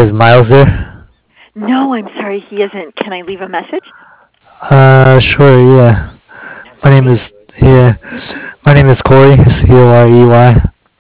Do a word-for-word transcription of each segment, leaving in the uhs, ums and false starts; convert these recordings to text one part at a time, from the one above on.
is Miles there? No, I'm sorry, he isn't. Can I leave a message? Uh, sure, yeah. My name Okay. is, yeah, my name is Corey, C O R E Y,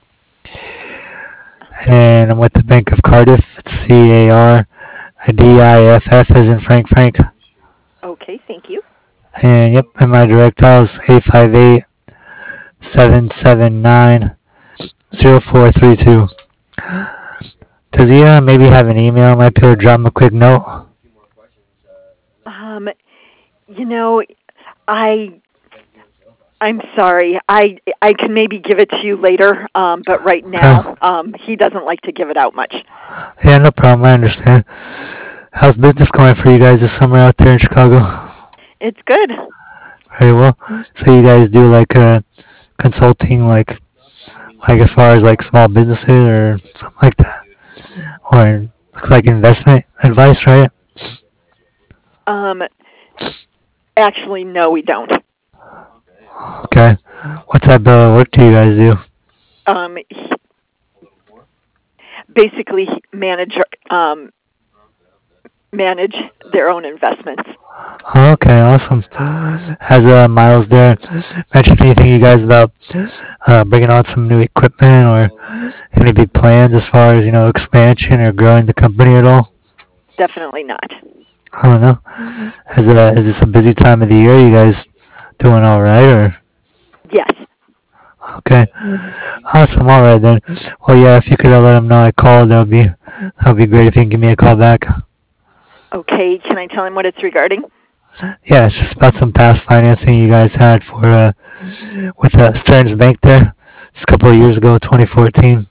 and I'm with the Bank of Cardiff. It's C A R D I F F as in Frank Frank. Okay, thank you. And yep, and my direct dial is eight five eight, seven seven nine, zero four three two. Does he uh, maybe have an email? I might be able to drop him a quick note. Um, you know, I I'm sorry. I I can maybe give it to you later, um, but right Okay. now, um, he doesn't like to give it out much. Yeah, no problem. I understand. How's business going for you guys this summer out there in Chicago? It's good. Very well. So you guys do like uh, consulting, like like as far as like small businesses or something like that, or looks like investment advice, right? Um, Actually, no, we don't. Okay. What type of work do you guys do? Um, he, Basically, manage um, manage their own investments. Oh, okay, awesome. Has uh, Miles there mentioned anything you guys about uh, bringing on some new equipment or any big plans as far as you know expansion or growing the company at all? Definitely not. I don't know. Is it a, is this a busy time of the year? You guys doing all right or Yes. okay? Awesome. All right then. Well, yeah. If you could uh, let him know I called, that would be that would be great. If you can give me a call back. Okay. Can I tell him what it's regarding? Yeah, it's just about some past financing you guys had for uh, with uh, Stearns Bank there. Just a couple of years ago, twenty fourteen.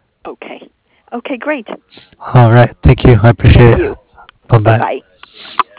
Okay. Okay, great. All right. Thank you. I Thank appreciate it. you. Bye Bye bye. bye.